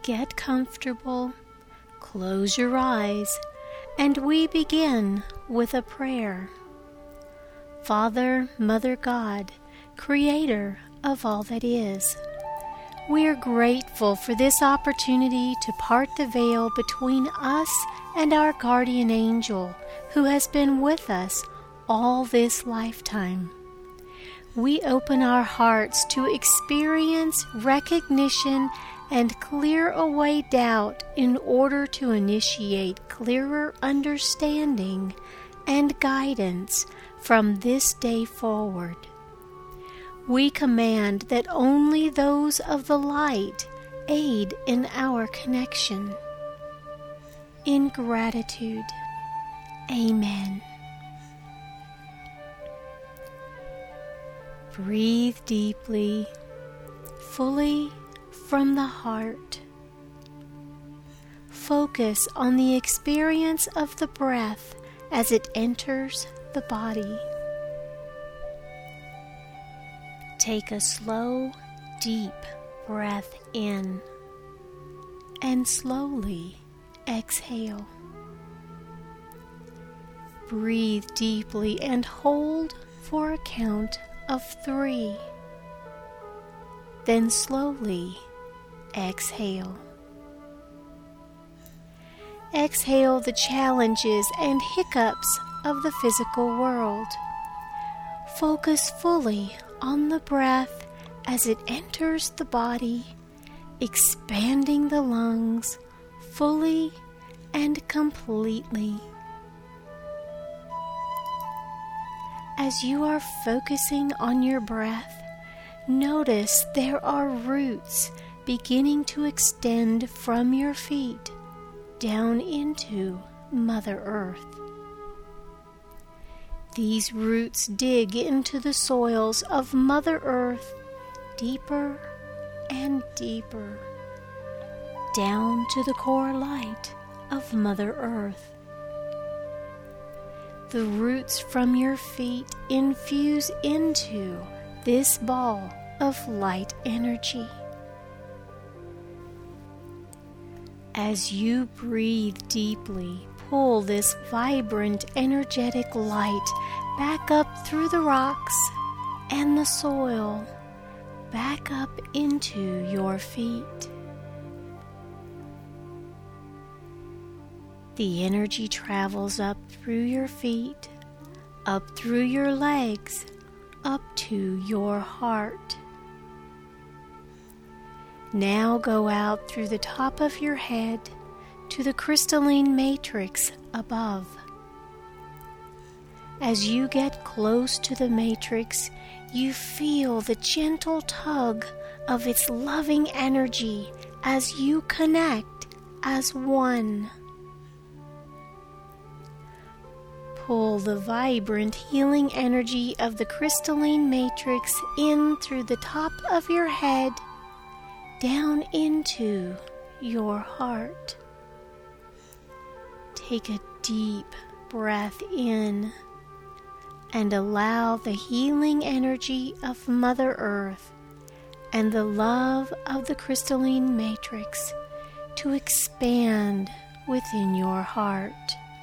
Get comfortable, close your eyes, and we begin with a prayer. Father, Mother God, Creator of all that is, we are grateful for this opportunity to part the veil between us and our guardian angel who has been with us all this lifetime. We open our hearts to experience, recognition, and clear away doubt in order to initiate clearer understanding and guidance from this day forward. We command that only those of the light aid in our connection. In gratitude, Amen. Breathe deeply, fully from the heart. Focus on the experience of the breath as it enters the body. Take a slow, deep breath in and slowly exhale. Breathe deeply and hold for a count of 3. Then slowly exhale. Exhale the challenges and hiccups of the physical world. Focus fully on the breath as it enters the body, expanding the lungs fully and completely. As you are focusing on your breath, notice there are roots beginning to extend from your feet down into Mother Earth. These roots dig into the soils of Mother Earth deeper and deeper, down to the core light of Mother Earth. The roots from your feet infuse into this ball of light energy. As you breathe deeply, pull this vibrant, energetic light back up through the rocks and the soil, back up into your feet. The energy travels up through your feet, up through your legs, up to your heart. Now go out through the top of your head to the crystalline matrix above. As you get close to the matrix, you feel the gentle tug of its loving energy as you connect as one. Pull the vibrant healing energy of the crystalline matrix in through the top of your head, down into your heart. Take a deep breath in and allow the healing energy of Mother Earth and the love of the crystalline matrix to expand within your heart.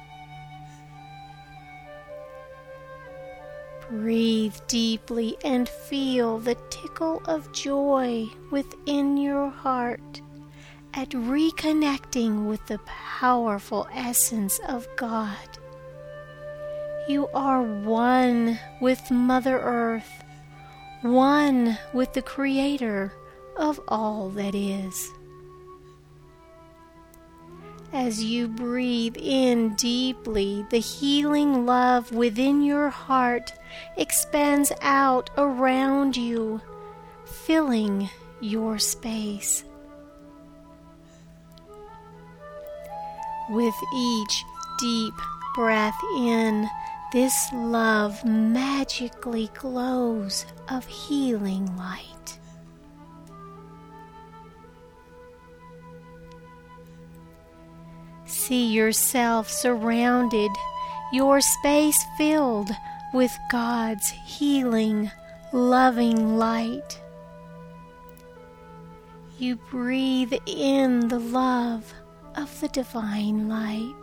Breathe deeply and feel the tickle of joy within your heart at reconnecting with the powerful essence of God. You are one with Mother Earth, one with the Creator of all that is. As you breathe in deeply, the healing love within your heart expands out around you, filling your space. With each deep breath in, this love magically glows of healing light. See yourself surrounded, your space filled with God's healing, loving light. You breathe in the love of the divine light.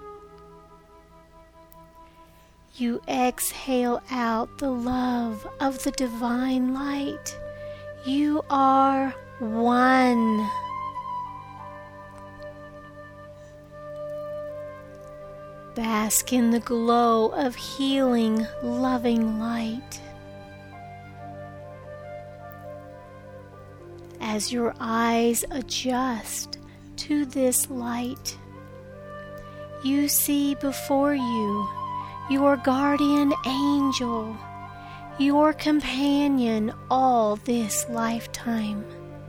You exhale out the love of the divine light. You are one. Bask in the glow of healing, loving light. As your eyes adjust to this light, you see before you your guardian angel, your companion all this lifetime.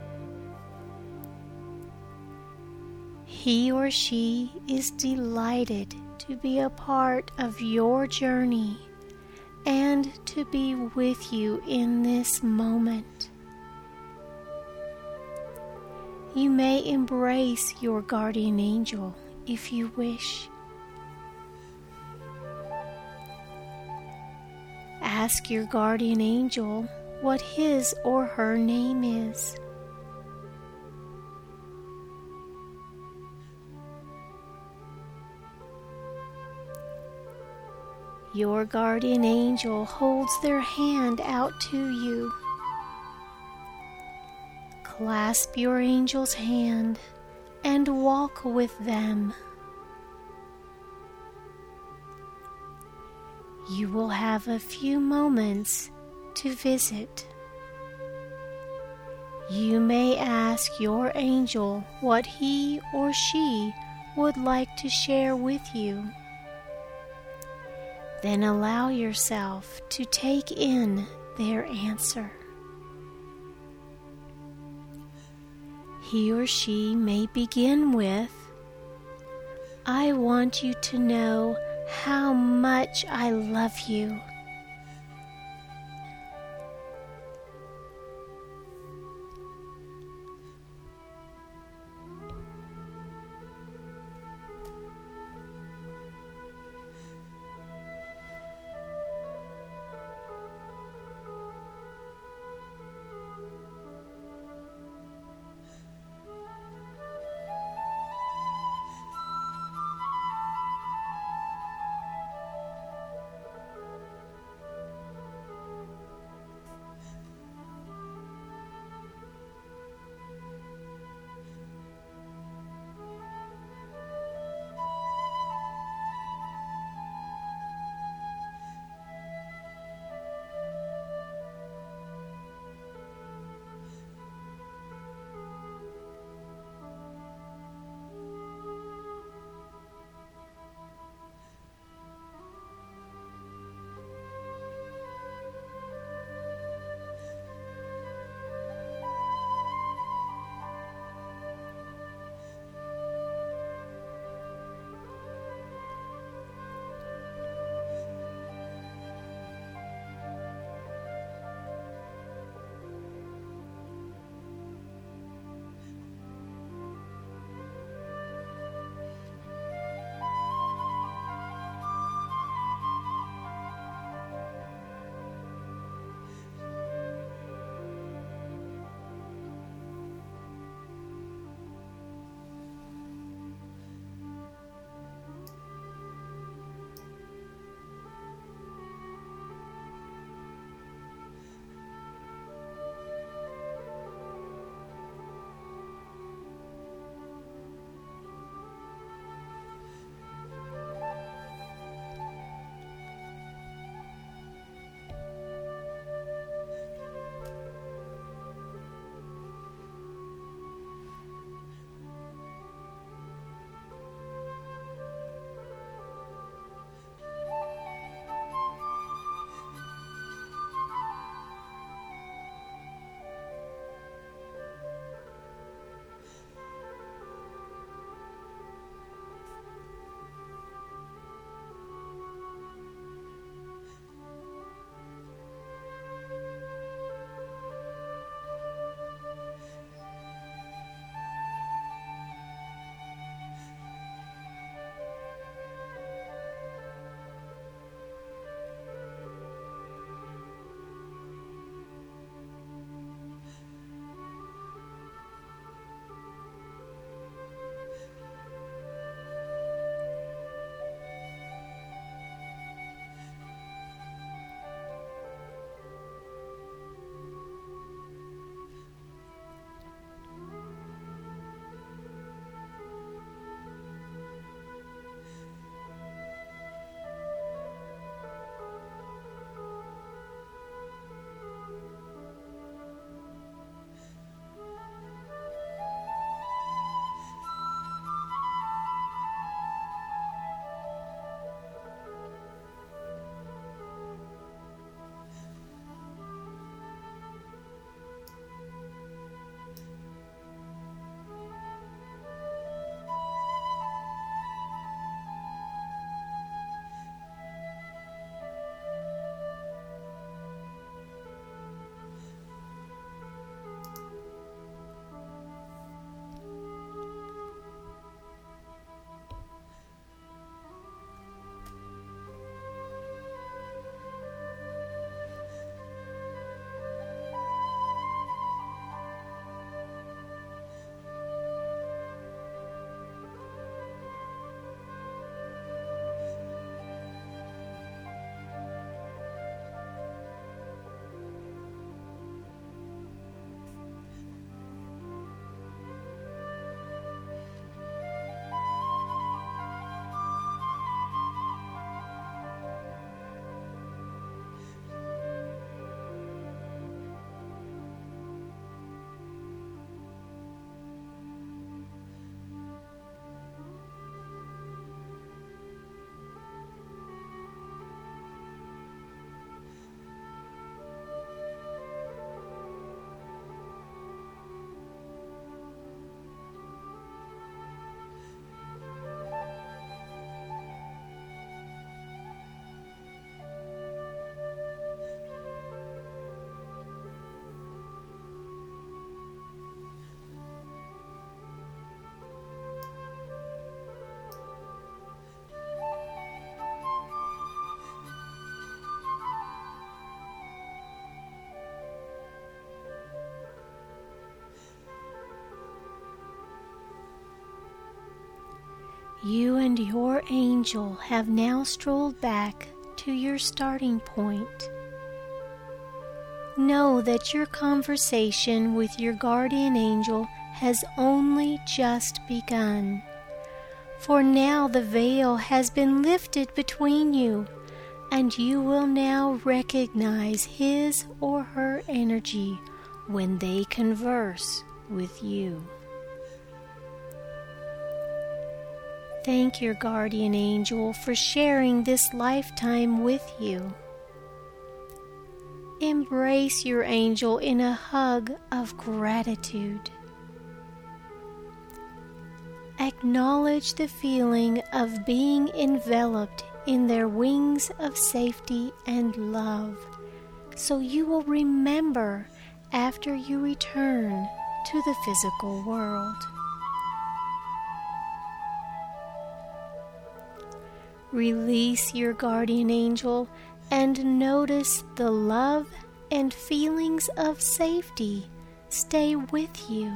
He or she is delighted to be a part of your journey and to be with you in this moment. You may embrace your guardian angel if you wish. Ask your guardian angel what his or her name is. Your guardian angel holds their hand out to you. Clasp your angel's hand and walk with them. You will have a few moments to visit. You may ask your angel what he or she would like to share with you. Then allow yourself to take in their answer. He or she may begin with, "I want you to know how much I love you." You and your angel have now strolled back to your starting point. Know that your conversation with your guardian angel has only just begun, for now the veil has been lifted between you, and you will now recognize his or her energy when they converse with you. Thank your guardian angel for sharing this lifetime with you. Embrace your angel in a hug of gratitude. Acknowledge the feeling of being enveloped in their wings of safety and love, so you will remember after you return to the physical world. Release your guardian angel and notice the love and feelings of safety stay with you.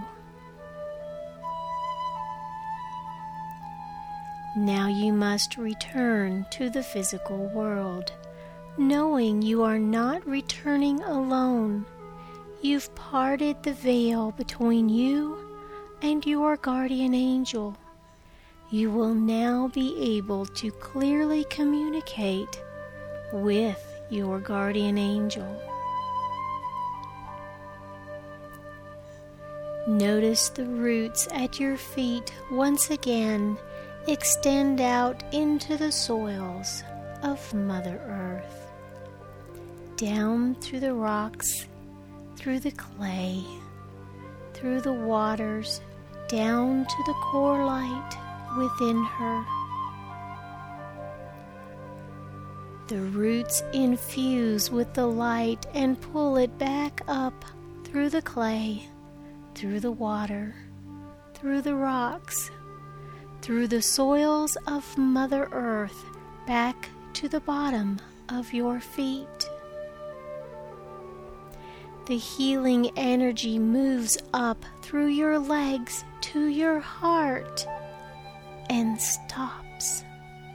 Now you must return to the physical world, knowing you are not returning alone. You've parted the veil between you and your guardian angel. You will now be able to clearly communicate with your guardian angel. Notice the roots at your feet once again extend out into the soils of Mother Earth, down through the rocks, through the clay, through the waters, down to the core light within her. The roots infuse with the light and pull it back up through the clay, through the water, through the rocks, through the soils of Mother Earth, back to the bottom of your feet. The healing energy moves up through your legs to your heart and stops.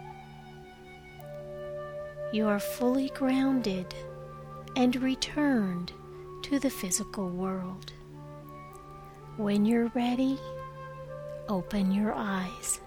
You are fully grounded and returned to the physical world. When you're ready, open your eyes.